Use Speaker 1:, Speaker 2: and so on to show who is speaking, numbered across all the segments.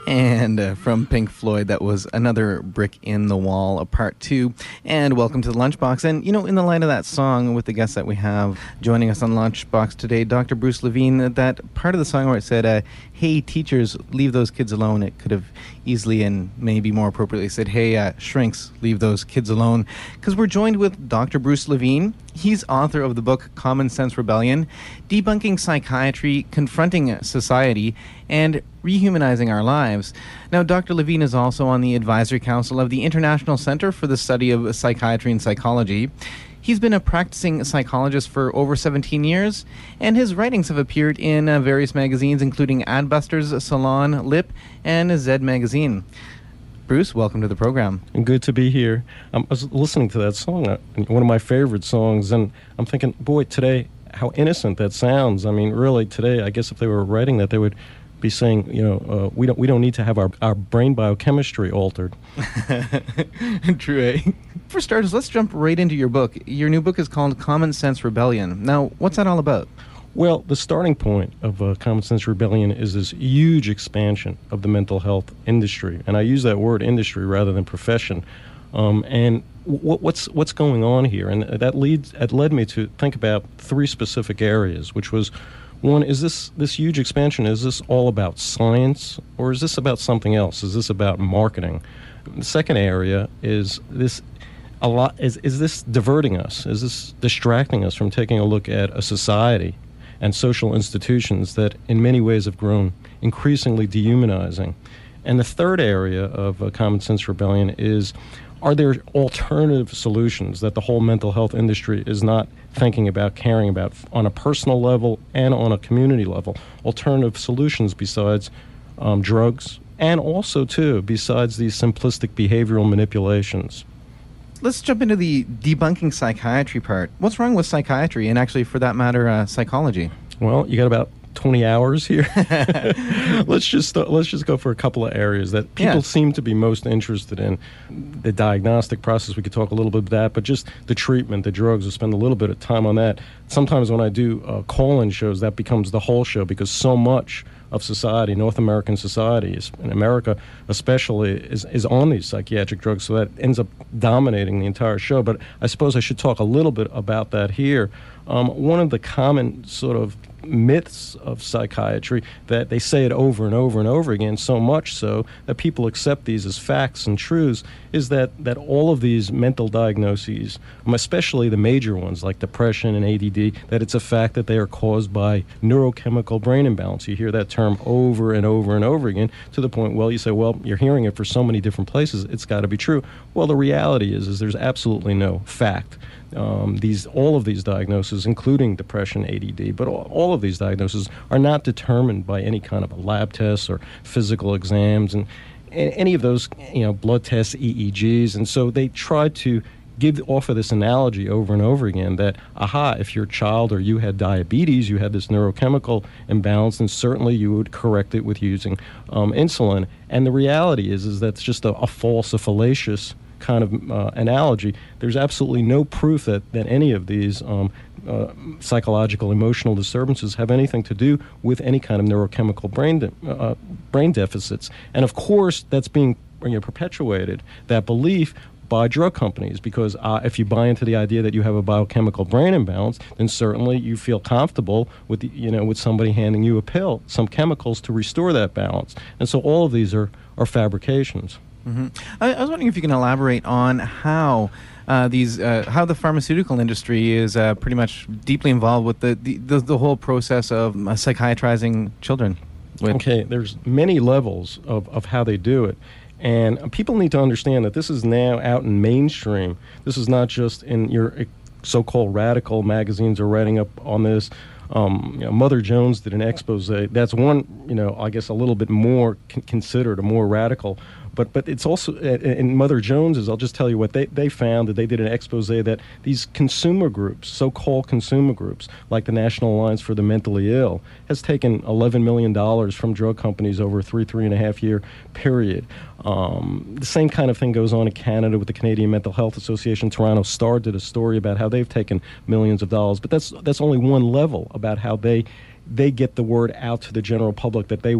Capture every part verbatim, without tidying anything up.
Speaker 1: And uh, from Pink Floyd, that was Another Brick in the Wall, a part two. And welcome to the Lunchbox. And, you know, in the light of that song, with the guests that we have joining us on Lunchbox today, Doctor Bruce Levine, that part of the song where it said, uh, hey, teachers, leave those kids alone, it could have easily and maybe more appropriately said, hey, uh, shrinks, leave those kids alone. Because we're joined with Doctor Bruce Levine. He's author of the book Common Sense Rebellion, Debunking Psychiatry, Confronting Society, and Rehumanizing Our Lives. Now, Doctor Levine is also on the advisory council of the International Center for the Study of Psychiatry and Psychology. He's been a practicing psychologist for over seventeen years, and his writings have appeared in uh, various magazines, including Adbusters, Salon, Lip, and Zed Magazine. Bruce, welcome to the program.
Speaker 2: And good to be here. Um, I was listening to that song, uh, one of my favorite songs, and I'm thinking, boy, today, how innocent that sounds. I mean, really, today, I guess if they were writing that, they would be saying, you know, uh, we don't we don't need to have our, our brain biochemistry altered.
Speaker 1: True, eh? For starters, let's jump right into your book. Your new book is called Common Sense Rebellion. Now, what's that all about?
Speaker 2: Well, the starting point of uh, Common Sense Rebellion is this huge expansion of the mental health industry. And I use that word industry rather than profession. Um, and w- what's what's going on here? And that leads that led me to think about three specific areas, which was, one, is this, this huge expansion, is this all about science, or is this about something else? Is this about marketing? The second area is this a lot is, is this diverting us? Is this distracting us from taking a look at a society and social institutions that in many ways have grown increasingly dehumanizing? And the third area of uh, Common Sense Rebellion is, are there alternative solutions that the whole mental health industry is not thinking about, caring about on a personal level and on a community level? Alternative solutions besides um, drugs, and also, too, besides these simplistic behavioral manipulations.
Speaker 1: Let's jump into the debunking psychiatry part. What's wrong with psychiatry, and actually, for that matter, uh, psychology?
Speaker 2: Well, you got about twenty hours here. let's just uh, let's just go for a couple of areas that people
Speaker 1: yeah.
Speaker 2: seem to be most interested in. The diagnostic process, we could talk a little bit about that, but just the treatment, the drugs, we'll spend a little bit of time on that. Sometimes when I do uh, call-in shows, that becomes the whole show, because so much of society, North American society, is, in America especially, is, is on these psychiatric drugs, so that ends up dominating the entire show. But I suppose I should talk a little bit about that here. Um, one of the common sort of myths of psychiatry, that they say it over and over and over again, so much so that people accept these as facts and truths, is that, that all of these mental diagnoses, especially the major ones like depression and A D D, that it's a fact that they are caused by neurochemical brain imbalance. You hear that term over and over and over again, to the point, well, you say, well, you're hearing it for so many different places, it's got to be true. Well, the reality is, is there's absolutely no fact. Um, these all of these diagnoses, including depression, A D D, but all, all of these diagnoses are not determined by any kind of a lab tests or physical exams and, and any of those, you know, blood tests, E E Gs. And so they try to give offer this analogy over and over again that, aha, if your child or you had diabetes, you had this neurochemical imbalance, and certainly you would correct it with using um, insulin. And the reality is, is that's just a, a false, a fallacious kind of uh, analogy. There's absolutely no proof that, that any of these um, uh, psychological, emotional disturbances have anything to do with any kind of neurochemical brain de- uh, brain deficits. And of course, that's being, you know, perpetuated, that belief, by drug companies, because uh, if you buy into the idea that you have a biochemical brain imbalance, then certainly you feel comfortable with the, you know with somebody handing you a pill, some chemicals to restore that balance. And so all of these are are fabrications.
Speaker 1: Mm-hmm. I, I was wondering if you can elaborate on how uh, these, uh, how the pharmaceutical industry is uh, pretty much deeply involved with the the, the, the whole process of uh, psychiatrizing children. With
Speaker 2: okay, there's many levels of, of how they do it. And people need to understand that this is now out in mainstream. This is not just in your so-called radical magazines are writing up on this. Um, you know, Mother Jones did an expose. That's one, you know, I guess a little bit more con- considered a more radical. But but it's also, in Mother Jones's, I'll just tell you what they, they found, that they did an expose that these consumer groups, so-called consumer groups, like the National Alliance for the Mentally Ill, has taken eleven million dollars from drug companies over a three, three and a half year period. Um, the same kind of thing goes on in Canada with the Canadian Mental Health Association. Toronto Star did a story about how they've taken millions of dollars. But that's that's only one level about how they they get the word out to the general public that they want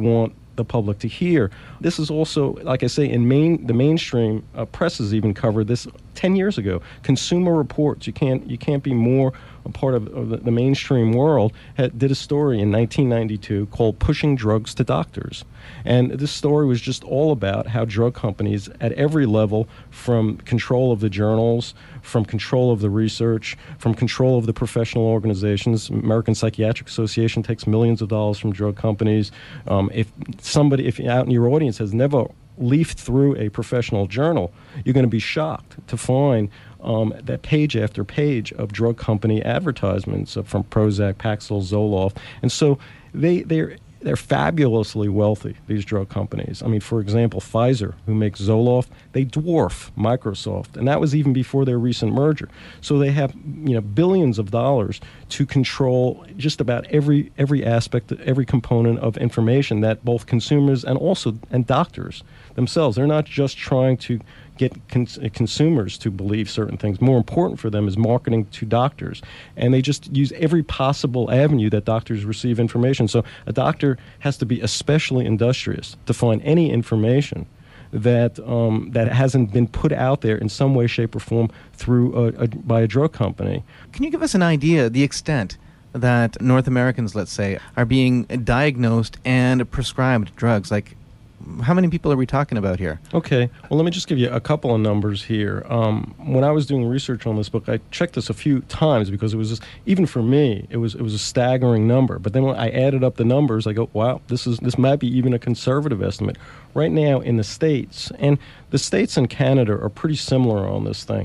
Speaker 2: the public to hear. This is also, like I say, in main the mainstream uh, presses even covered this ten years ago. Consumer Reports, you can't you can't be more a part of, of the, the mainstream world, had, did a story in nineteen ninety-two called Pushing Drugs to Doctors. And this story was just all about how drug companies at every level, from control of the journals, from control of the research, from control of the professional organizations. American Psychiatric Association takes millions of dollars from drug companies. Um, if somebody, if out in your audience has never leafed through a professional journal, you're going to be shocked to find um, that page after page of drug company advertisements uh, from Prozac, Paxil, Zoloft. And so they, they're They're fabulously wealthy, these drug companies. I mean, for example, Pfizer, who makes Zoloft, they dwarf Microsoft, and that was even before their recent merger. So they have, you know, billions of dollars to control just about every every aspect, every component of information that both consumers and also and doctors themselves. They're not just trying to get cons- consumers to believe certain things. More important for them is marketing to doctors. And they just use every possible avenue that doctors receive information. So a doctor has to be especially industrious to find any information that um, that hasn't been put out there in some way, shape, or form through a, a, by a drug company.
Speaker 1: Can you give us an idea, the extent that North Americans, let's say, are being diagnosed and prescribed drugs? Like, how many people are we talking about here?
Speaker 2: Okay. Well, let me just give you a couple of numbers here. Um, when I was doing research on this book, I checked this a few times because it was just, even for me, it was it was a staggering number. But then when I added up the numbers, I go, wow, this is this might be even a conservative estimate. Right now in the States, and the States and Canada are pretty similar on this thing.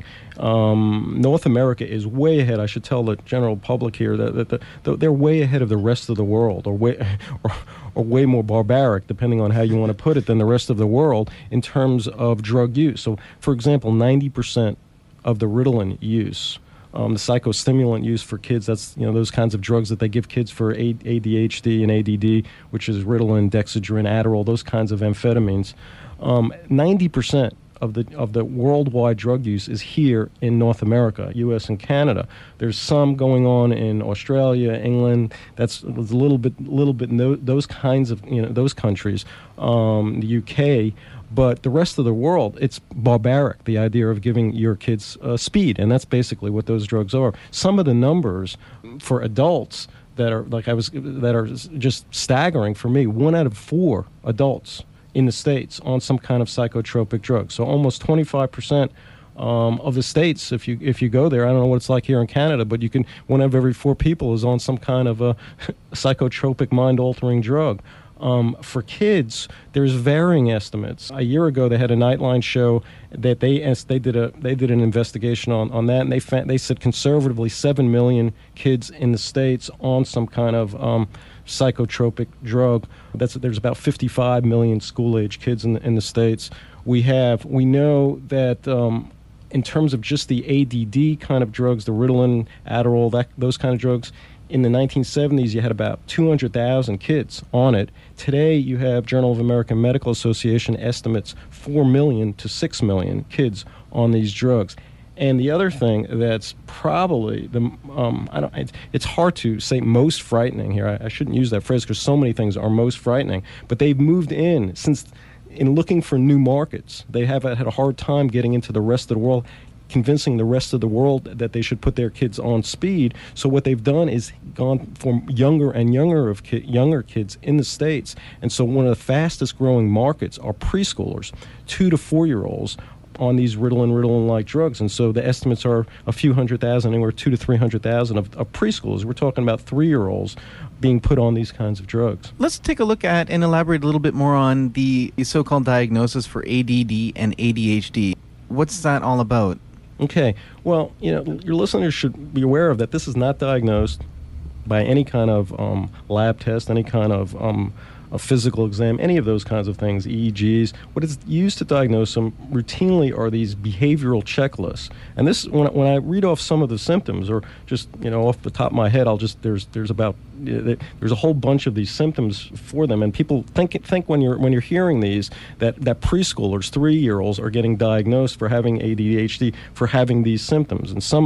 Speaker 2: Um, North America is way ahead. I should tell the general public here that, that the, the, they're way ahead of the rest of the world, or way, or, or way more barbaric, depending on how you want to put it, than the rest of the world in terms of drug use. So, for example, ninety percent of the Ritalin use, um, the psychostimulant use for kids, that's, you know, those kinds of drugs that they give kids for A D H D and A D D, which is Ritalin, Dexedrine, Adderall, those kinds of amphetamines. Um, ninety percent of the of the worldwide drug use is here in North America, U S and Canada. There's some going on in Australia, England. That's a little bit, little bit in those, those kinds of, you know, those countries, um, the U K. But the rest of the world, it's barbaric, the idea of giving your kids uh, speed, and that's basically what those drugs are. Some of the numbers for adults that are, like I was, that are just staggering for me. One out of four adults in the States on some kind of psychotropic drug. So almost twenty-five percent um, of the states, if you if you go there, I don't know what it's like here in Canada, but you can, one out of every four people is on some kind of a psychotropic, mind-altering drug. Um, for kids, there's varying estimates. A year ago, they had a Nightline show that they they did a they did an investigation on, on that, and they fa- they said conservatively seven million kids in the States on some kind of um, psychotropic drug. That's there's about fifty-five million school-age kids in the, in the States. We have we know that. Um, in terms of just the A D D kind of drugs, the Ritalin, Adderall, that those kind of drugs, in the nineteen seventies, you had about two hundred thousand kids on it. Today, you have Journal of American Medical Association estimates four million to six million kids on these drugs. And the other thing that's probably the um, I don't it's, it's hard to say most frightening here. I, I shouldn't use that phrase because so many things are most frightening. But they've moved in since in looking for new markets. They have had a hard time getting into the rest of the world, convincing the rest of the world that they should put their kids on speed. So what they've done is gone for younger and younger of ki- younger kids in the States. And so one of the fastest growing markets are preschoolers, two to four year olds on these Ritalin, Ritalin-like drugs. And so the estimates are a few hundred thousand, anywhere two to three hundred thousand of, of preschoolers. We're talking about three-year-olds being put on these kinds of drugs.
Speaker 1: Let's take a look at and elaborate a little bit more on the so-called diagnosis for A D D and A D H D. What's that all about?
Speaker 2: Okay. Well, you know, your listeners should be aware of that this is not diagnosed by any kind of um, lab test, any kind of um, a physical exam, any of those kinds of things, E E Gs. What is used to diagnose them routinely are these behavioral checklists. And this, when I, when I read off some of the symptoms, or just, you know, off the top of my head, I'll just there's there's about there's a whole bunch of these symptoms for them, and people think think when you're when you're hearing these that that preschoolers, three-year-olds, are getting diagnosed for having A D H D, for having these symptoms, and some of them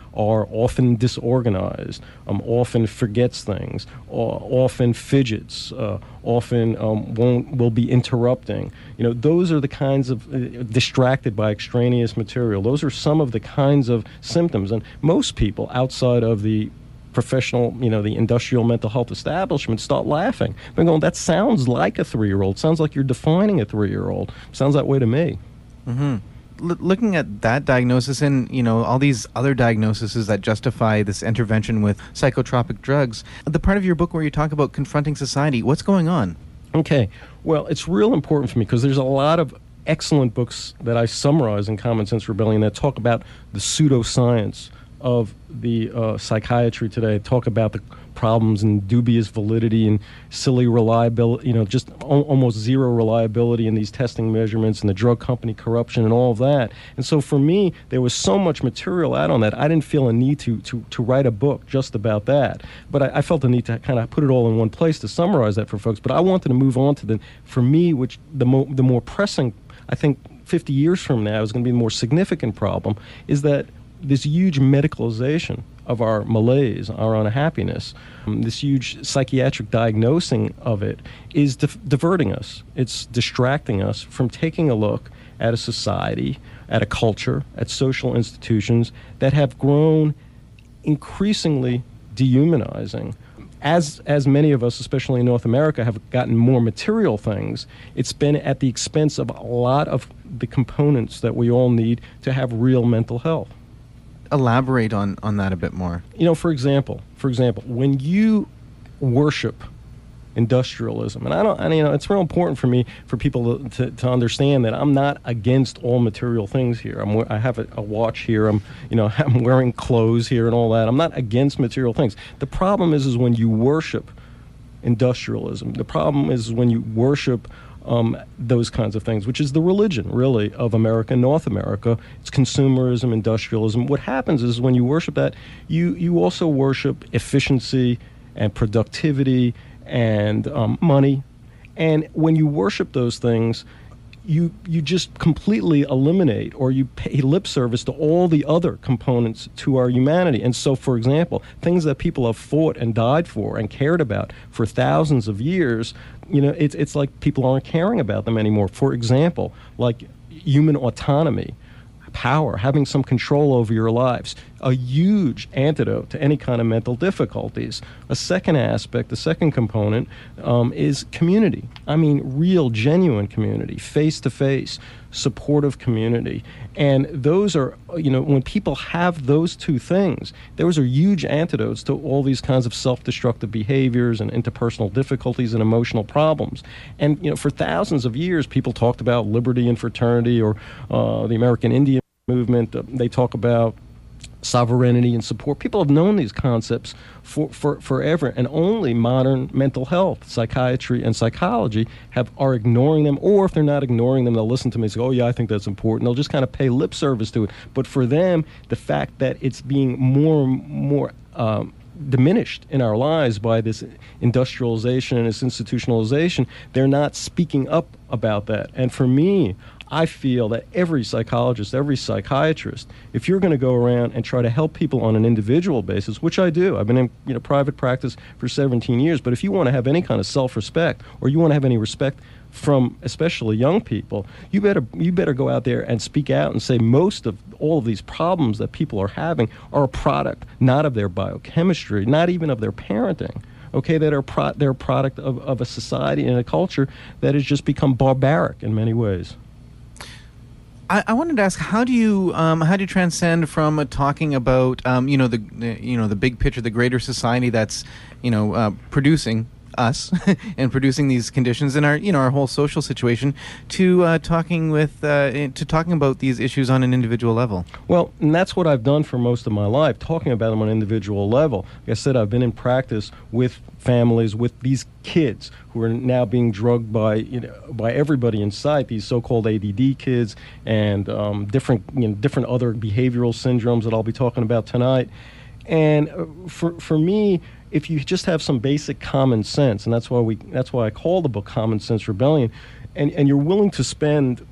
Speaker 2: are often disorganized, um, often forgets things, or often fidgets, uh, often um, won't will be interrupting. You know, those are the kinds of uh, distracted by extraneous material. Those are some of the kinds of symptoms, and most people outside of the professional, you know, the industrial mental health establishment start laughing. They're going, that sounds like a three-year-old. Sounds like you're defining a three-year-old. Sounds that way to me.
Speaker 1: Mm-hmm. L- looking at that diagnosis and, you know, all these other diagnoses that justify this intervention with psychotropic drugs, the part of your book where you talk about confronting society, what's going on?
Speaker 2: Okay. Well, it's real important for me because there's a lot of excellent books that I summarize in Common Sense Rebellion that talk about the pseudoscience of the uh, psychiatry today, talk about the problems and dubious validity and silly reliability, you know, just al- almost zero reliability in these testing measurements and the drug company corruption and all of that. And so for me, there was so much material out on that, I didn't feel a need to to, to write a book just about that. But I, I felt the need to kind of put it all in one place to summarize that for folks. But I wanted to move on to the, for me, which the, mo- the more pressing, I think fifty years from now is going to be the more significant problem, is that this huge medicalization of our malaise, our unhappiness, um, this huge psychiatric diagnosing of it is di- diverting us. It's distracting us from taking a look at a society, at a culture, at social institutions that have grown increasingly dehumanizing. As as many of us, especially in North America, have gotten more material things, it's been at the expense of a lot of the components that we all need to have real mental health.
Speaker 1: Elaborate on, on that a bit more.
Speaker 2: You know, for example, for example, when you worship industrialism, and I don't, and, you know, it's real important for me for people to, to, to understand that I'm not against all material things here. I'm, I have a, a watch here. I'm, you know, I'm wearing clothes here and all that. I'm not against material things. The problem is, is when you worship industrialism. The problem is when you worship Um, those kinds of things, which is the religion, really, of America and North America. It's consumerism, industrialism. What happens is when you worship that, you, you also worship efficiency and productivity and um, money. And when you worship those things, you you just completely eliminate or you pay lip service to all the other components to our humanity. And so, for example, things that people have fought and died for and cared about for thousands of years, you know, it's it's like people aren't caring about them anymore. For example, like human autonomy, power, having some control over your lives, a huge antidote to any kind of mental difficulties. A second aspect, the second component, um, is community. I mean, real, genuine community, face-to-face, supportive community. And those are, you know, when people have those two things, those are huge antidotes to all these kinds of self-destructive behaviors and interpersonal difficulties and emotional problems. And, you know, for thousands of years, people talked about liberty and fraternity, or uh, the American Indian movement. Uh, they talk about sovereignty and support. People have known these concepts for, for forever, and only modern mental health, psychiatry, and psychology have are ignoring them. Or if they're not ignoring them, they'll listen to me and say, "Oh yeah, I think that's important." They'll just kind of pay lip service to it. But for them, the fact that it's being more and more um, diminished in our lives by this industrialization and this institutionalization, they're not speaking up about that. And for me, I feel that every psychologist, every psychiatrist, if you're going to go around and try to help people on an individual basis, which I do, I've been in you know private practice for seventeen years, but if you want to have any kind of self-respect, or you want to have any respect from especially young people, you better you better go out there and speak out and say most of all of these problems that people are having are a product not of their biochemistry, not even of their parenting. Okay, that are pro- they're a product of, of a society and a culture that has just become barbaric in many ways.
Speaker 1: I, I wanted to ask, how do you um, how do you transcend from uh, talking about um, you know the, the you know the big picture, the greater society that's you know uh, producing us and producing these conditions in our you know our whole social situation, to uh, talking with uh, to talking about these issues on an individual level?
Speaker 2: Well, and that's what I've done for most of my life, talking about them on an individual level. Like I said, I've been in practice with families, with these kids who are now being drugged by you know by everybody in sight. These so-called A D D kids and um, different you know different other behavioral syndromes that I'll be talking about tonight. And for for me, if you just have some basic common sense, and that's why we that's why I call the book Common Sense Rebellion, and, and you're willing to spend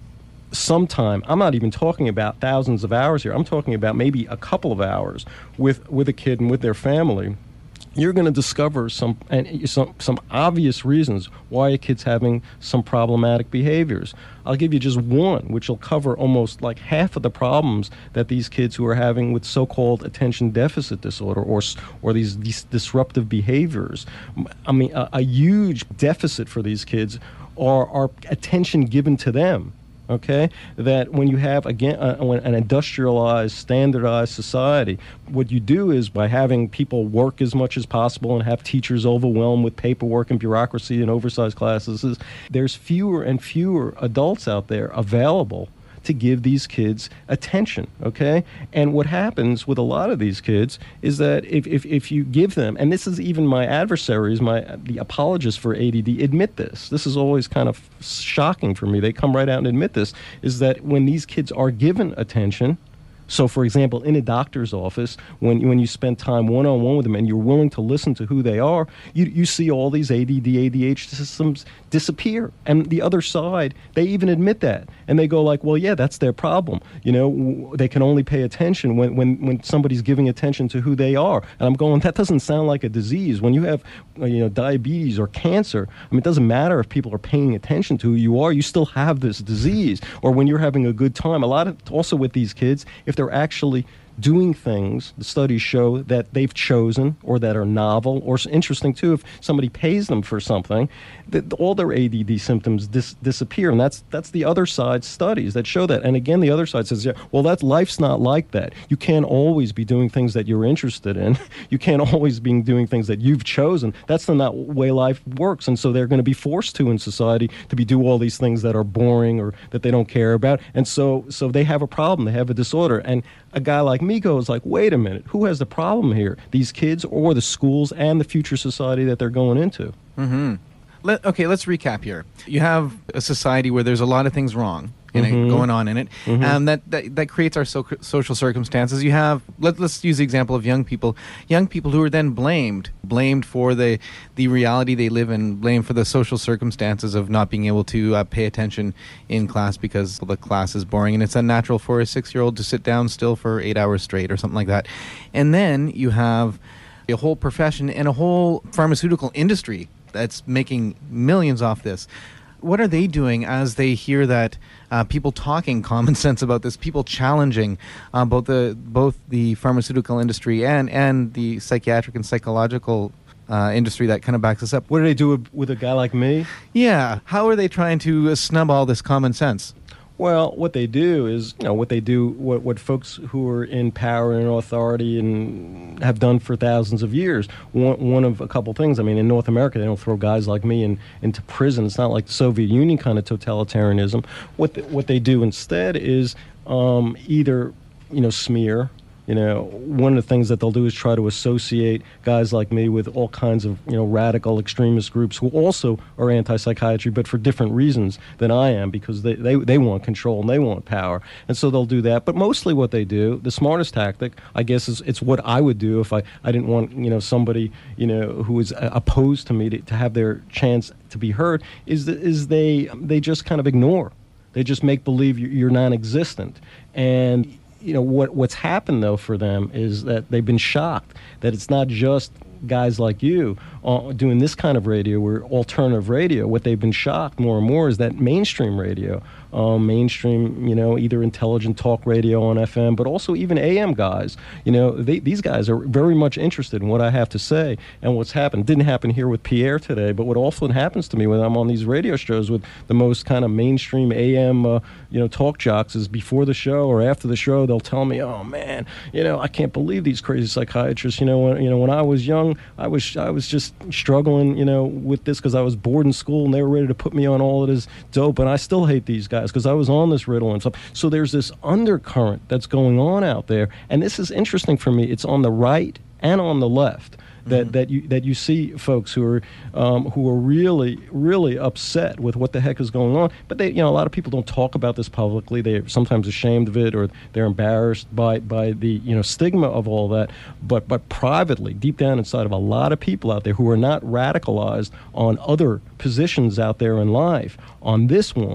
Speaker 2: some time, I'm not even talking about thousands of hours here, I'm talking about maybe a couple of hours with, with a kid and with their family, you're going to discover some and some some obvious reasons why a kid's having some problematic behaviors. I'll give you just one, which will cover almost like half of the problems that these kids who are having with so-called attention deficit disorder or or these, these disruptive behaviors. I mean, a, a huge deficit for these kids are, are attention given to them. Okay, that when you have, again, uh, an industrialized, standardized society, what you do is by having people work as much as possible and have teachers overwhelmed with paperwork and bureaucracy and oversized classes, is there's fewer and fewer adults out there available to give these kids attention, okay? And what happens with a lot of these kids is that if, if, if you give them, and this is even my adversaries, my the apologists for A D D, admit this. This is always kind of shocking for me. They come right out and admit this, is that when these kids are given attention, so, for example, in a doctor's office, when when you spend time one-on-one with them and you're willing to listen to who they are, you you see all these A D D, A D H systems disappear. And the other side, they even admit that. And they go like, well, yeah, that's their problem. You know, w- they can only pay attention when, when, when somebody's giving attention to who they are. And I'm going, that doesn't sound like a disease. When you have, uh, you know, diabetes or cancer, I mean, it doesn't matter if people are paying attention to who you are, you still have this disease. Or when you're having a good time, a lot of, also with these kids, if they're actually doing things, the studies show that they've chosen or that are novel, or interesting too, if somebody pays them for something, that all their A D D symptoms dis- disappear. And that's that's the other side's studies that show that. And again, the other side says, yeah, well, that life's not like that. You can't always be doing things that you're interested in. You can't always be doing things that you've chosen. That's the not way life works. And so they're going to be forced to in society to be do all these things that are boring or that they don't care about. And so so they have a problem. They have a disorder. And a guy like me goes like, wait a minute, who has the problem here? These kids or the schools and the future society that they're going into?
Speaker 1: Mm-hmm. Let, okay, let's recap here. You have a society where there's a lot of things wrong in
Speaker 2: mm-hmm.
Speaker 1: it, going on in it,
Speaker 2: mm-hmm.
Speaker 1: and that, that that creates our so- social circumstances. You have, let, let's use the example of young people, young people who are then blamed, blamed for the, the reality they live in, blamed for the social circumstances of not being able to uh, pay attention in class because the class is boring, and it's unnatural for a six-year-old to sit down still for eight hours straight or something like that. And then you have a whole profession and a whole pharmaceutical industry that's making millions off this. What are they doing as they hear that uh, people talking common sense about this, people challenging uh, both the both the pharmaceutical industry and, and the psychiatric and psychological uh, industry that kind of backs us up?
Speaker 2: What do they do with, with a guy like me?
Speaker 1: Yeah. How are they trying to uh, snub all this common sense?
Speaker 2: Well, what they do is, you know, what they do, what, what folks who are in power and authority and have done for thousands of years. One, one of a couple things. I mean, in North America, they don't throw guys like me in, into prison. It's not like the Soviet Union kind of totalitarianism. What the, what they do instead is um, either, you know, smear. You know, one of the things that they'll do is try to associate guys like me with all kinds of, you know, radical extremist groups who also are anti-psychiatry, but for different reasons than I am, because they, they, they want control and they want power. And so they'll do that. But mostly what they do, the smartest tactic, I guess, is it's what I would do if I, I didn't want, you know, somebody, you know, who is uh, opposed to me to, to have their chance to be heard, is, the, is they, they just kind of ignore. They just make believe you're non-existent. And you know, what what's happened, though, for them is that they've been shocked that it's not just guys like you uh, doing this kind of radio, or alternative radio. What they've been shocked more and more is that mainstream radio, um, mainstream, you know, either intelligent talk radio on F M, but also even A M guys, you know, they, these guys are very much interested in what I have to say and what's happened. Didn't happen here with Pierre today, but what often happens to me when I'm on these radio shows with the most kind of mainstream A M, uh, you know, talk jocks is before the show or after the show, they'll tell me, oh man, you know, I can't believe these crazy psychiatrists. You know, when, you know, when I was young, I was I was just struggling, you know, with this because I was bored in school and they were ready to put me on all of this dope, and I still hate these guys because I was on this Ritalin and stuff. So there's this undercurrent that's going on out there, and this is interesting for me. It's on the right and on the left. That, mm-hmm. that you that you see folks who are um, who are really really upset with what the heck is going on, but they you know a lot of people don't talk about this publicly. They're sometimes ashamed of it, or they're embarrassed by, by the you know stigma of all that. But but privately, deep down inside of a lot of people out there who are not radicalized on other positions out there in life, on this one,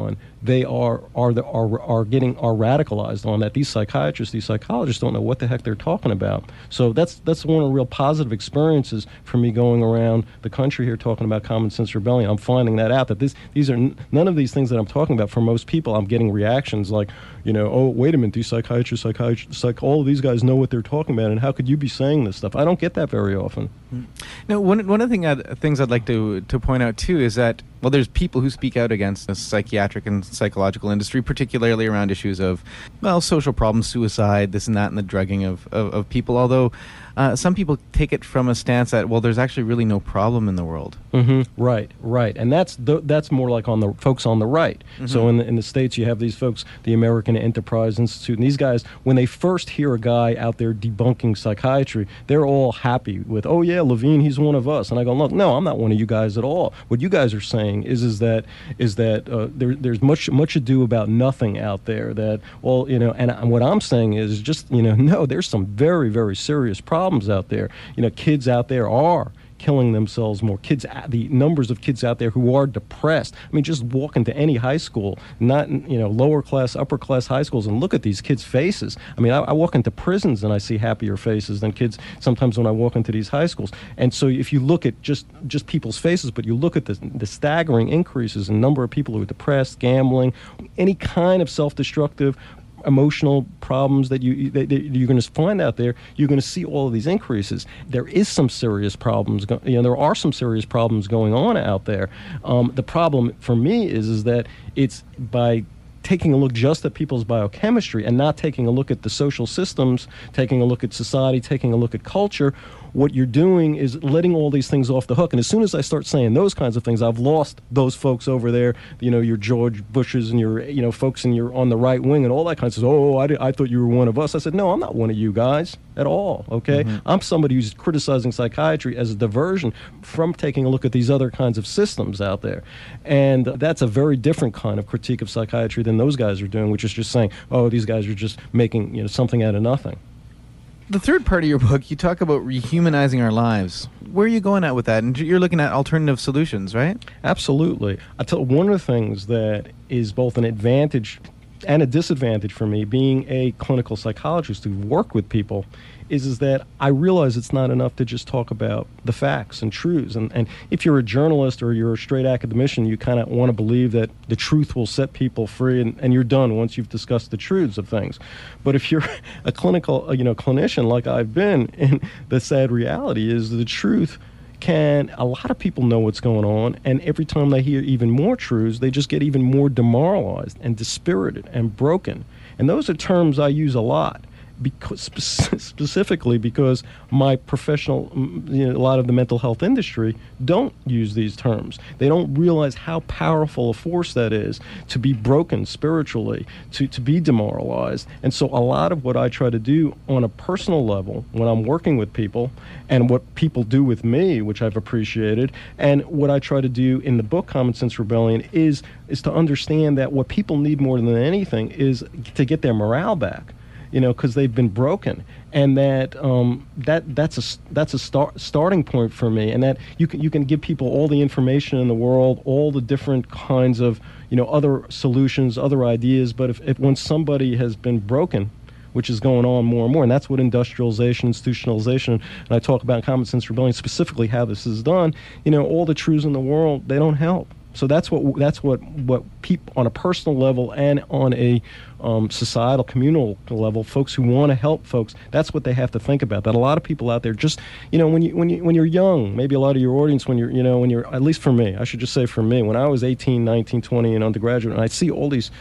Speaker 2: they are are the, are are getting are radicalized on that. These psychiatrists, these psychologists don't know what the heck they're talking about. So that's that's one of the real positive experiences for me going around the country here talking about Common Sense Rebellion. I'm finding that out that this these are n- none of these things that I'm talking about. For most people, I'm getting reactions like, you know, oh, wait a minute, these psychiatrists, psychiatrists, psych, all of these guys know what they're talking about, and how could you be saying this stuff? I don't get that very often.
Speaker 1: Now, one one of the thing I'd, things I'd like to to point out too is that, well, there's people who speak out against the psychiatric and psychological industry, particularly around issues of, well, social problems, suicide, this and that, and the drugging of, of, of people, although uh, some people take it from a stance that, well, there's actually really no problem in the world.
Speaker 2: Mm-hmm. Right, right. And that's the, that's more like on the folks on the right. Mm-hmm. So in the, in the States, you have these folks, the American Enterprise Institute, and these guys, when they first hear a guy out there debunking psychiatry, they're all happy with, oh, yeah, Levine, he's one of us. And I go, look, no, I'm not one of you guys at all. What you guys are saying is is that is that uh, there, there's much much ado about nothing out there. That, well, you know, and, and what I'm saying is just, you know, no, there's some very, very serious problems out there. You know, kids out there are killing themselves more. Kids, the numbers of kids out there who are depressed. I mean, just walk into any high school, not, you know, lower class, upper class high schools, and look at these kids' faces. I mean, I, I walk into prisons and I see happier faces than kids sometimes when I walk into these high schools. And so if you look at just just people's faces, but you look at the, the staggering increases in number of people who are depressed, gambling, any kind of self-destructive emotional problems that you that, that you're going to find out there, you're going to see all of these increases. There is some serious problems. Go, you know, there are some serious problems going on out there. Um, the problem for me is is that it's by taking a look just at people's biochemistry and not taking a look at the social systems, taking a look at society, taking a look at culture. What you're doing is letting all these things off the hook. And as soon as I start saying those kinds of things, I've lost those folks over there, you know, your George Bushes and your, you know, folks in your on the right wing and all that kind of stuff. Oh, I, did, I thought you were one of us. I said, no, I'm not one of you guys at all, okay? Mm-hmm. I'm somebody who's criticizing psychiatry as a diversion from taking a look at these other kinds of systems out there. And that's a very different kind of critique of psychiatry than those guys are doing, which is just saying, oh, these guys are just making, you know, something out of nothing.
Speaker 1: The third part of your book, you talk about rehumanizing our lives. Where are you going at with that? And you're looking at alternative solutions, right?
Speaker 2: Absolutely. I tell one of the things that is both an advantage and a disadvantage for me, being a clinical psychologist who work with people, is, is that I realize it's not enough to just talk about the facts and truths. And, and if you're a journalist or you're a straight academician, you kind of want to believe that the truth will set people free and, and you're done once you've discussed the truths of things. But if you're a clinical, you know, clinician like I've been, and the sad reality is the truth can, a lot of people know what's going on, and every time they hear even more truths, they just get even more demoralized and dispirited and broken. And those are terms I use a lot. Because specifically because my professional, you know, a lot of the mental health industry don't use these terms. They don't realize how powerful a force that is to be broken spiritually, to, to be demoralized. And so a lot of what I try to do on a personal level when I'm working with people, and what people do with me, which I've appreciated, and what I try to do in the book Common Sense Rebellion is is to understand that what people need more than anything is to get their morale back. You know, because they've been broken, and that um, that that's a that's a start starting point for me, and that you can you can give people all the information in the world, all the different kinds of, you know, other solutions, other ideas, but if, if when somebody has been broken, which is going on more and more, and that's what industrialization, institutionalization, and I talk about Common Sense Rebellion specifically how this is done. You know, all the truths in the world, they don't help. So that's what that's what what people on a personal level and on a um, societal, communal level, folks who want to help folks, that's what they have to think about. That a lot of people out there just, you know, when you when you when you're young, maybe a lot of your audience when you're, you know, when you're, at least for me, I should just say for me, when I was eighteen, nineteen, twenty and undergraduate, and I see all these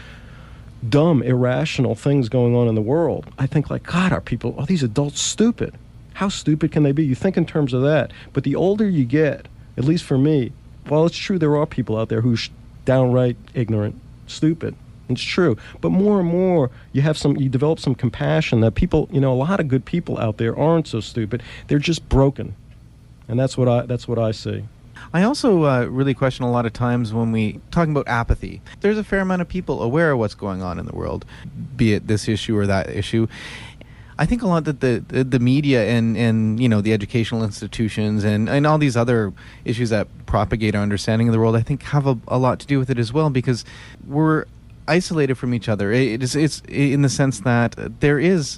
Speaker 2: dumb, irrational things going on in the world, I think like, God, are people, are these adults stupid? How stupid can they be? You think in terms of that. But the older you get, at least for me, well, it's true there are people out there who are downright ignorant, stupid. It's true. But more and more, you have some, you develop some compassion that people, you know, a lot of good people out there aren't so stupid. They're just broken. And that's what I, that's what I see.
Speaker 1: I also uh, really question a lot of times when we talking about apathy. There's a fair amount of people aware of what's going on in the world, be it this issue or that issue. I think a lot that the, the the media and, and you know the educational institutions and, and all these other issues that propagate our understanding of the world, I think have a, a lot to do with it as well, because we're isolated from each other. It is, it's in the sense that there is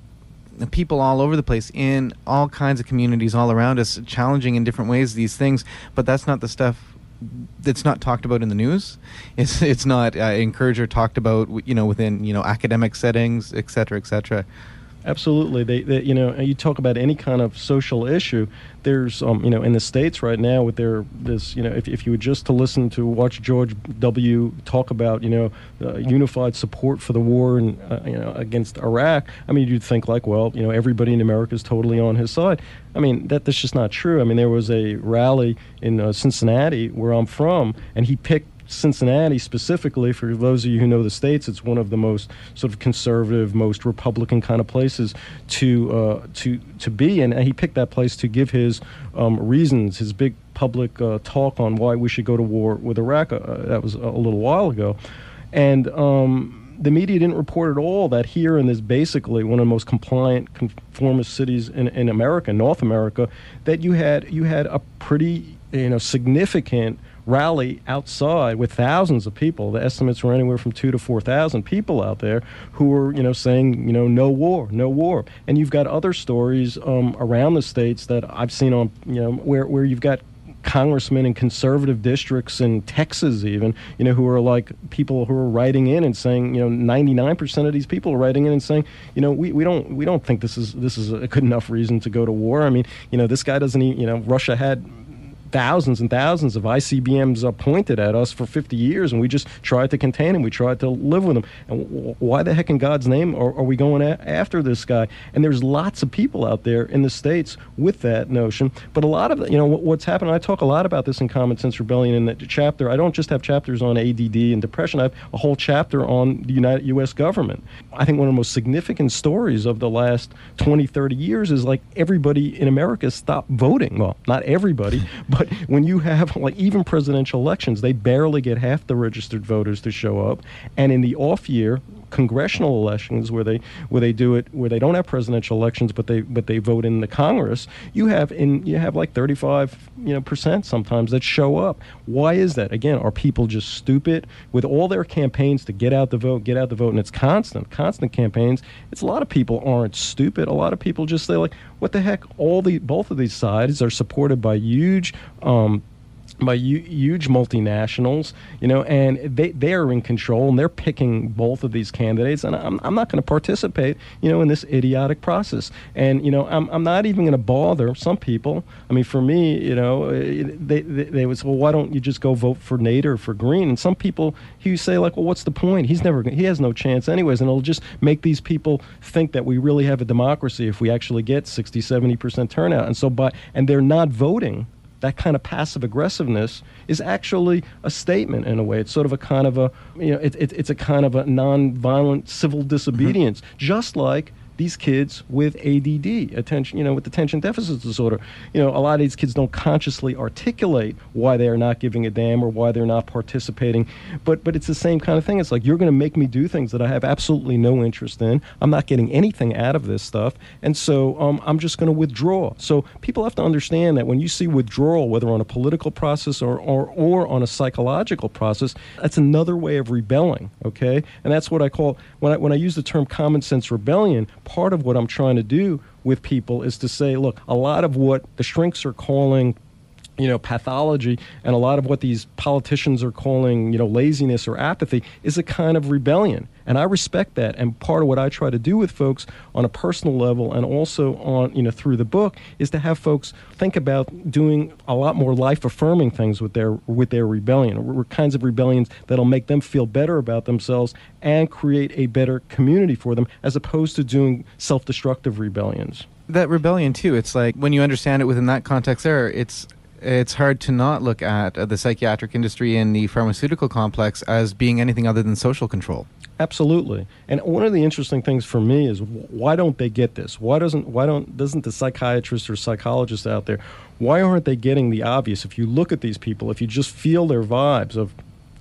Speaker 1: people all over the place in all kinds of communities all around us, challenging in different ways these things, but that's not the stuff that's not talked about in the news. It's it's not uh, encouraged or talked about, you know, within, you know, academic settings, et cetera, et cetera.
Speaker 2: Absolutely. They, they, you know, you talk about any kind of social issue. There's, um, you know, in the States right now with their this, you know, if if you were just to listen to watch George W. talk about, you know, uh, unified support for the war and uh, you know against Iraq, I mean, you'd think like, well, you know, everybody in America is totally on his side. I mean, that that's just not true. I mean, there was a rally in uh, Cincinnati, where I'm from, and he picked Cincinnati specifically. For those of you who know the States, it's one of the most sort of conservative, most Republican kind of places to uh, to to be, and he picked that place to give his um, reasons, his big public uh, talk on why we should go to war with Iraq. Uh, that was a little while ago, and um, the media didn't report at all that here in this basically one of the most compliant, conformist cities in, in America, North America, that you had you had a pretty you know significant rally outside with thousands of people. The estimates were anywhere from two to four thousand people out there who were, you know, saying, you know, no war, no war. And you've got other stories um, around the states that I've seen on, you know, where where you've got congressmen in conservative districts in Texas even, you know, who are like people who are writing in and saying, you know, ninety-nine percent of these people are writing in and saying, you know, we, we don't we don't think this is this is a good enough reason to go to war. I mean, you know, this guy doesn't even, you know, Russia had thousands and thousands of I C B Ms uh, pointed at us for fifty years, and we just tried to contain him. We tried to live with him. And w- why the heck in God's name are, are we going a- after this guy? And there's lots of people out there in the States with that notion. But a lot of, the, you know, what, what's happened, I talk a lot about this in Common Sense Rebellion in the chapter. I don't just have chapters on A D D and depression. I have a whole chapter on the United U S government. I think one of the most significant stories of the last twenty, thirty years is like everybody in America stopped voting. Well, not everybody, but But when you have, like, even presidential elections, they barely get half the registered voters to show up. And in the off year, congressional elections, where they where they do it, where they don't have presidential elections, but they but they vote in the Congress, you have in you have like thirty-five you know percent sometimes that show up. Why is that? Again, are people just stupid with all their campaigns to get out the vote, get out the vote, and it's constant, constant campaigns? It's a lot of people aren't stupid. A lot of people just say like, what the heck? All the both of these sides are supported by huge. Um, by u- huge multinationals, you know, and they, they are in control, and they're picking both of these candidates, and I'm, I'm not going to participate, you know, in this idiotic process. And, you know, I'm, I'm not even going to bother some people. I mean, for me, you know, they, they, they would say, well, why don't you just go vote for Nate or for Green? And some people, you say, like, well, what's the point? He's never, he has no chance anyways, and it'll just make these people think that we really have a democracy if we actually get sixty, seventy percent turnout. And so, by, and they're not voting. That kind of passive aggressiveness is actually a statement in a way. It's sort of a kind of a, you know, it, it, it's a kind of a non-violent civil disobedience, mm-hmm. just like these kids with A D D, attention, you know, with attention deficit disorder. You know, a lot of these kids don't consciously articulate why they are not giving a damn or why they're not participating. But but it's the same kind of thing. It's like, you're going to make me do things that I have absolutely no interest in. I'm not getting anything out of this stuff. And so um, I'm just going to withdraw. So people have to understand that when you see withdrawal, whether on a political process or, or, or on a psychological process, that's another way of rebelling, okay? And that's what I call, when I, when I use the term common sense rebellion, part of what I'm trying to do with people is to say, look, a lot of what the shrinks are calling, you know, pathology, and a lot of what these politicians are calling, you know, laziness or apathy is a kind of rebellion. And I respect that. And part of what I try to do with folks on a personal level and also on, you know, through the book is to have folks think about doing a lot more life-affirming things with their with their rebellion, or kinds of rebellions that'll make them feel better about themselves and create a better community for them, as opposed to doing self-destructive rebellions.
Speaker 1: That rebellion, too, it's like, when you understand it within that context there, it's it's hard to not look at uh, the psychiatric industry and the pharmaceutical complex as being anything other than social control.
Speaker 2: Absolutely. And one of the interesting things for me is, why don't they get this? Why doesn't why don't doesn't the psychiatrists or psychologists out there, why aren't they getting the obvious? If you look at these people, if you just feel their vibes of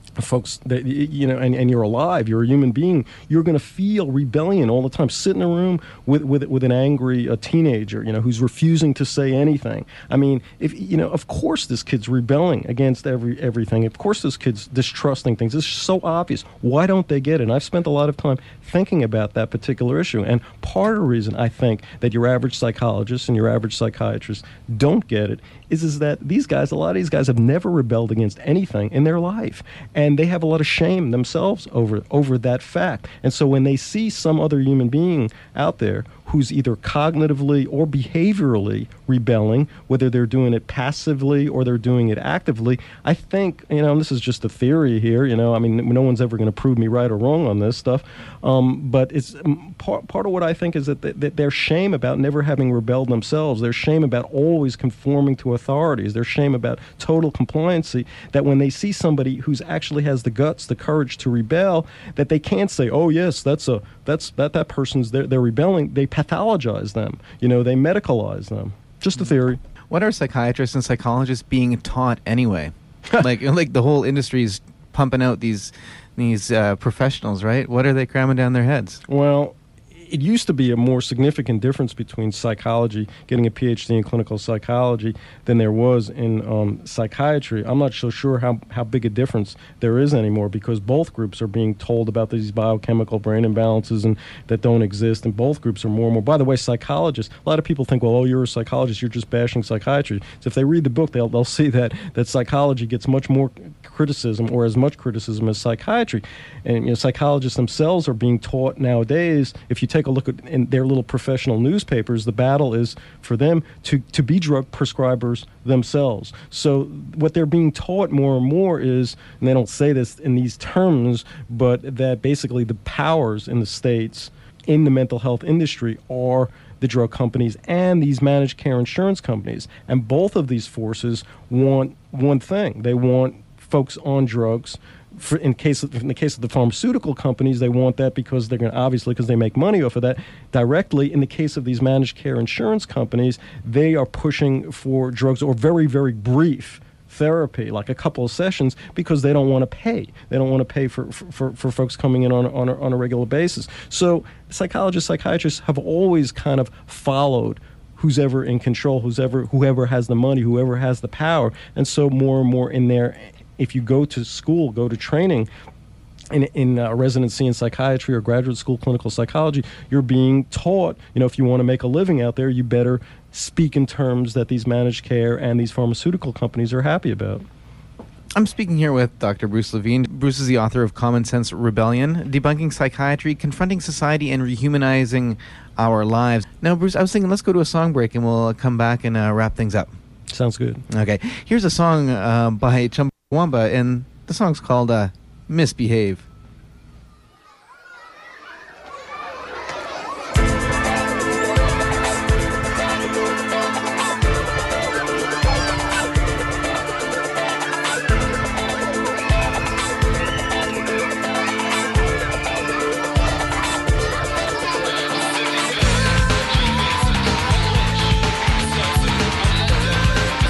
Speaker 2: folks that you know and, and you're alive, you're a human being, you're going to feel rebellion all the time. Sit in a room with with, with an angry a teenager, you know, who's refusing to say anything. I mean, if you know, of course this kid's rebelling against every everything. Of course this kid's distrusting things. It's so obvious. Why don't they get it? And I've spent a lot of time thinking about that particular issue. And part of the reason I think that your average psychologist and your average psychiatrist don't get it is is that these guys, a lot of these guys have never rebelled against anything in their life. And they have a lot of shame themselves over over that fact. And so when they see some other human being out there who's either cognitively or behaviorally rebelling, whether they're doing it passively or they're doing it actively, I think, you know, and this is just a theory here, you know, I mean, no one's ever going to prove me right or wrong on this stuff, um, but it's um, part, part of what I think is that, th- that their shame about never having rebelled themselves, their shame about always conforming to authorities, their shame about total compliancy, that when they see somebody who's actually has the guts, the courage to rebel, that they can't say, oh yes, that's a that's that that person's they're, they're rebelling. They pathologize them, you know, they medicalize them. Just a theory.
Speaker 1: What are psychiatrists and psychologists being taught anyway? like like the whole industry's pumping out these these uh, professionals, right? What are they cramming down their heads?
Speaker 2: Well, it used to be a more significant difference between psychology, getting a P H D in clinical psychology, than there was in um, psychiatry. I'm not so sure how, how big a difference there is anymore, because both groups are being told about these biochemical brain imbalances and that don't exist, and both groups are more and more. By the way, psychologists, a lot of people think, well, oh, you're a psychologist, you're just bashing psychiatry. So if they read the book, they'll, they'll see that, that psychology gets much more criticism, or as much criticism as psychiatry. And you know, psychologists themselves are being taught nowadays, if you take a look at in their little professional newspapers, the battle is for them to, to be drug prescribers themselves. So what they're being taught more and more is, and they don't say this in these terms, but that basically the powers in the states in the mental health industry are the drug companies and these managed care insurance companies. And both of these forces want one thing. They want folks on drugs. For in case of, in the case of the pharmaceutical companies, they want that because they're going to, obviously, because they make money off of that directly. In the case of these managed care insurance companies, they are pushing for drugs or very, very brief therapy, like a couple of sessions, because they don't want to pay. They don't want to pay for, for, for, for folks coming in on, on, a, on a regular basis. So psychologists, psychiatrists have always kind of followed who's ever in control, who's ever, whoever has the money, whoever has the power. And so more and more in there, if you go to school, go to training in, in uh, residency in psychiatry or graduate school clinical psychology, you're being taught, you know, if you want to make a living out there, you better speak in terms that these managed care and these pharmaceutical companies are happy about.
Speaker 1: I'm speaking here with Doctor Bruce Levine. Bruce is the author of Common Sense Rebellion, Debunking Psychiatry, Confronting Society, and Rehumanizing Our Lives. Now, Bruce, I was thinking let's go to a song break and we'll come back and uh, wrap things up.
Speaker 2: Sounds good.
Speaker 1: Okay. Here's a song uh, by Chumbawamba, and the song's called uh, Misbehave.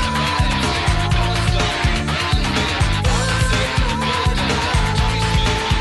Speaker 3: Misbehave.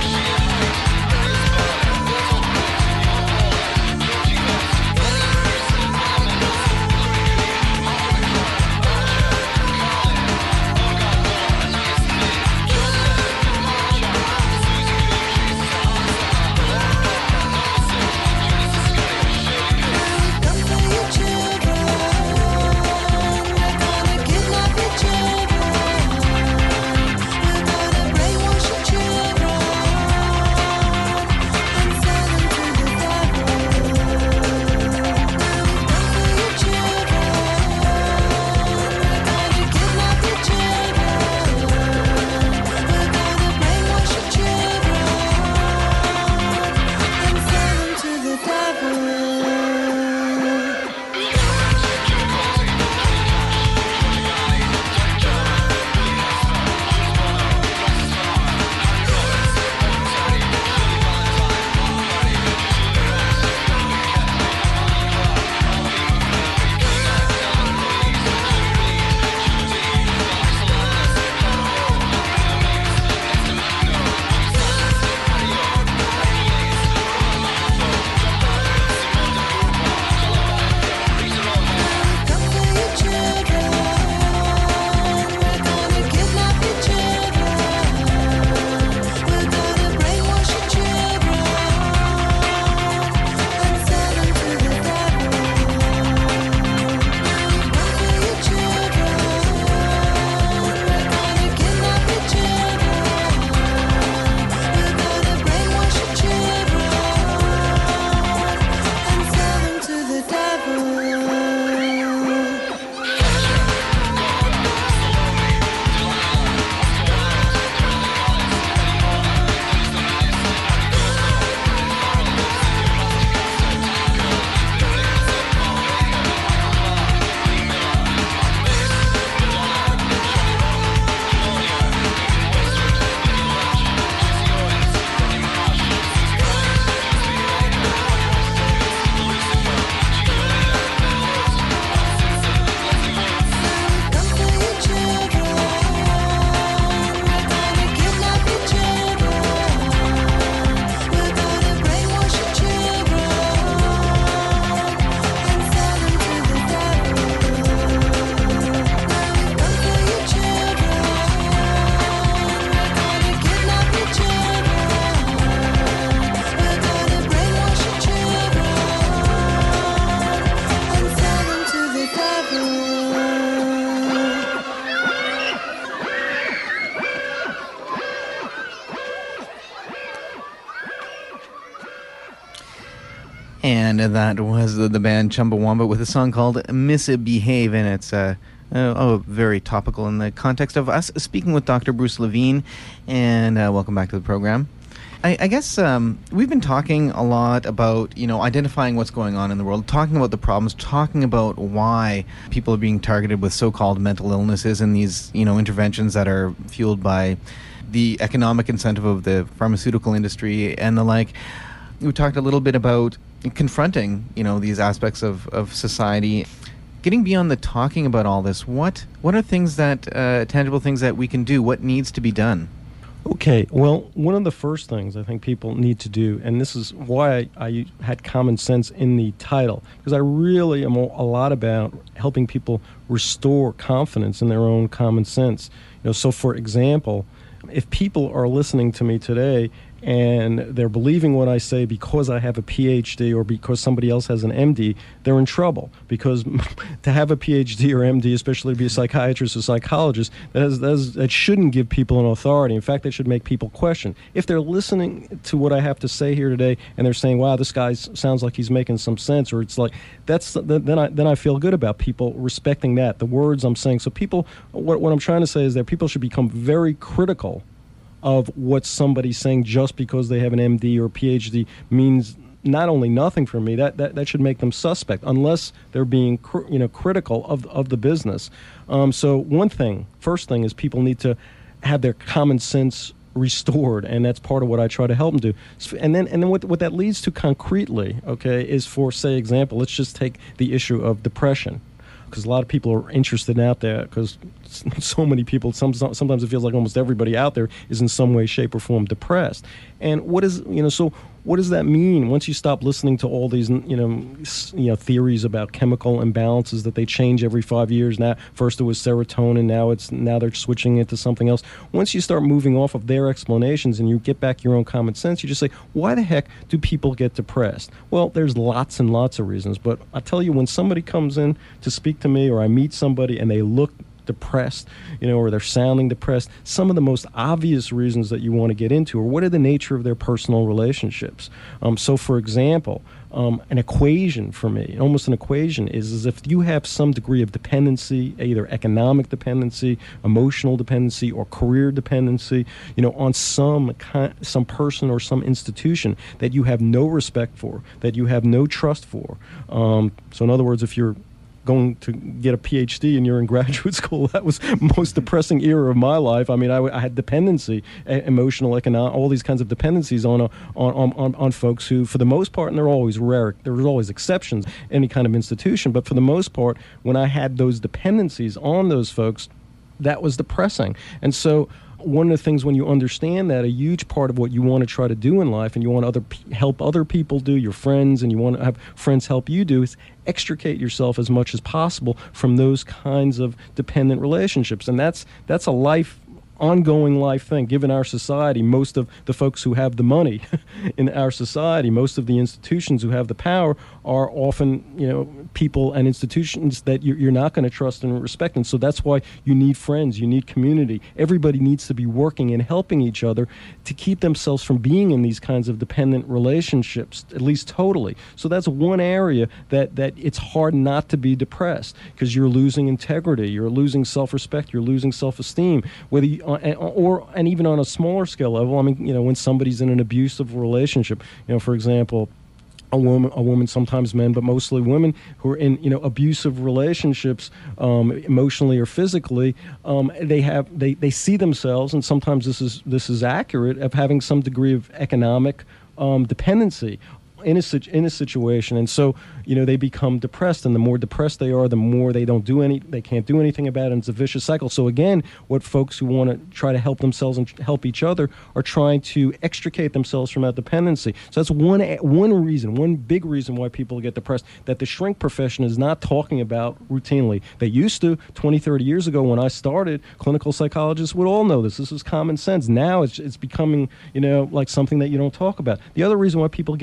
Speaker 1: And that was the, the band Chumbawamba with a song called Misbehave, and it's uh, uh, oh, very topical in the context of us speaking with Doctor Bruce Levine. And uh, welcome back to the program. I, I guess um, we've been talking a lot about, you know, identifying what's going on in the world, talking about the problems, talking about why people are being targeted with so-called mental illnesses and these, you know, interventions that are fueled by the economic incentive of the pharmaceutical industry and the like. We talked a little bit about confronting, you know, these aspects of, of society. Getting beyond the talking about all this, what what are things that, uh, tangible things that we can do? What needs to be done?
Speaker 2: Okay, well, one of the first things I think people need to do, and this is why I, I had common sense in the title, because I really am a lot about helping people restore confidence in their own common sense. You know, so for example, if people are listening to me today and they're believing what I say because I have a P H D or because somebody else has an M D, they're in trouble. Because to have a P H D or M D, especially to be a psychiatrist or psychologist, that, is, that, is, that shouldn't give people an authority. In fact, that should make people question. If they're listening to what I have to say here today and they're saying, wow, this guy sounds like he's making some sense, or it's like, that's then I, then I feel good about people respecting that, the words I'm saying. So people, what, what I'm trying to say is that people should become very critical of what somebody's saying just because they have an M D or P H D means not only nothing for me, that, that, that should make them suspect, unless they're being cr- you know, critical of, of the business. Um, so one thing, first thing is people need to have their common sense restored, and that's part of what I try to help them do. And then and then what, what that leads to concretely, okay, is for, say, example, let's just take the issue of depression. Because a lot of people are interested out there, because so many people, some, sometimes it feels like almost everybody out there is in some way, shape, or form depressed. And what is, you know, so what does that mean once you stop listening to all these, you know, you know, theories about chemical imbalances that they change every five years? Now, first it was serotonin, now it's now they're switching it to something else. Once you start moving off of their explanations and you get back your own common sense, you just say, why the heck do people get depressed? Well, there's lots and lots of reasons, but I tell you, when somebody comes in to speak to me, or I meet somebody and they look depressed, you know, or they're sounding depressed, some of the most obvious reasons that you want to get into are what are the nature of their personal relationships. Um, so, for example, um, an equation for me, almost an equation, is, is if you have some degree of dependency, either economic dependency, emotional dependency, or career dependency, you know, on some kind, some person or some institution that you have no respect for, that you have no trust for. Um, so, in other words, if you're going to get a P H D and you're in graduate school, that was the most depressing era of my life. I mean, I, I had dependency, emotional, economic, all these kinds of dependencies on, a, on, on, on folks who, for the most part, and they're always rare, there's always exceptions, any kind of institution, but for the most part, when I had those dependencies on those folks, that was depressing. And so one of the things, when you understand that, a huge part of what you want to try to do in life, and you want to other help other people do, your friends, and you want to have friends help you do, is extricate yourself as much as possible from those kinds of dependent relationships. And that's that's a life ongoing life thing. Given our society, most of the folks who have the money in our society, most of the institutions who have the power, are often, you know, people and institutions that you're, you're not going to trust and respect. And so that's why you need friends, you need community. Everybody needs to be working and helping each other to keep themselves from being in these kinds of dependent relationships, at least totally. So that's one area that, that it's hard not to be depressed, because you're losing integrity, you're losing self-respect, you're losing self-esteem, whether you, uh, or and even on a smaller scale level. I mean, you know, when somebody's in an abusive relationship, you know, for example, a woman, a woman, sometimes men, but mostly women who are in, you know, abusive relationships, um, emotionally or physically, um, they have, they, they see themselves, and sometimes this is this is accurate, of having some degree of economic um, dependency in a in a situation, and so, you know, they become depressed, and the more depressed they are, the more they don't do any, they can't do anything about it, and it's a vicious cycle. So again, what folks who want to try to help themselves and help each other are trying to extricate themselves from that dependency. So that's one one reason, one big reason why people get depressed, that the shrink profession is not talking about routinely. They used to twenty, thirty years ago when I started. Clinical psychologists would all know this. This is common sense. Now it's it's becoming, you know, like something that you don't talk about. The other reason why people get depressed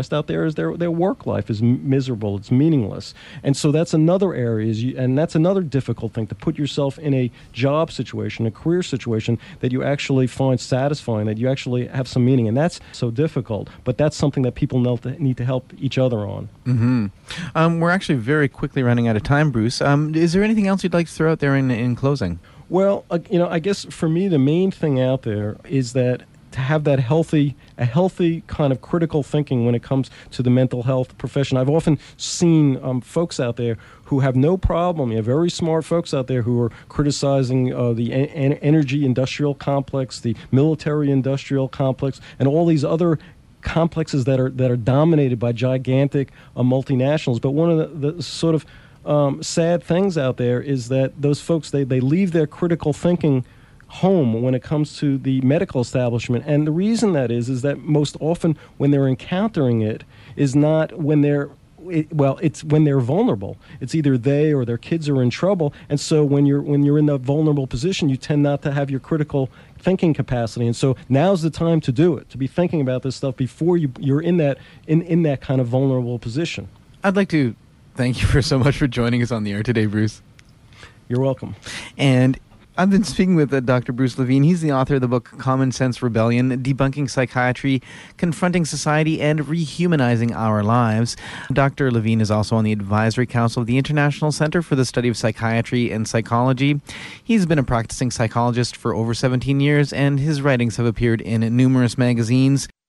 Speaker 2: stressed out there is their their work life is m- miserable, it's meaningless. And so that's another area, is you, and that's another difficult thing, to put yourself in a job situation, a career situation that you actually find satisfying, that you actually have some meaning. And that's so difficult, but that's something that people need to help each other on.
Speaker 1: Mm-hmm. Um, we're actually very quickly running out of time, Bruce. Um, is there anything else you'd like to throw out there in, in closing?
Speaker 2: Well, uh, you know, I guess for me, the main thing out there is that to have that healthy, a healthy kind of critical thinking when it comes to the mental health profession. I've often seen um, folks out there who have no problem, you have very smart folks out there who are criticizing uh, the en- energy industrial complex, the military industrial complex, and all these other complexes that are that are dominated by gigantic uh, multinationals. But one of the, the sort of um, sad things out there is that those folks, they, they leave their critical thinking home when it comes to the medical establishment. And the reason that is is that most often when they're encountering it is not when they're It, well, it's when they're vulnerable. It's either they or their kids are in trouble, and so when you're when you're in that vulnerable position, you tend not to have your critical thinking capacity. And so now's the time to do it, to be thinking about this stuff before you you're in that in, in that kind of vulnerable position.
Speaker 1: I'd like to thank you for so much for joining us on the air today, Bruce.
Speaker 2: You're welcome.
Speaker 1: And I've been speaking with uh, Doctor Bruce Levine. He's the author of the book Common Sense Rebellion, Debunking Psychiatry, Confronting Society, and Rehumanizing Our Lives. Doctor Levine is also on the Advisory Council of the International Center for the Study of Psychiatry and Psychology. He's been a practicing psychologist for over seventeen years, and his writings have appeared in numerous magazines.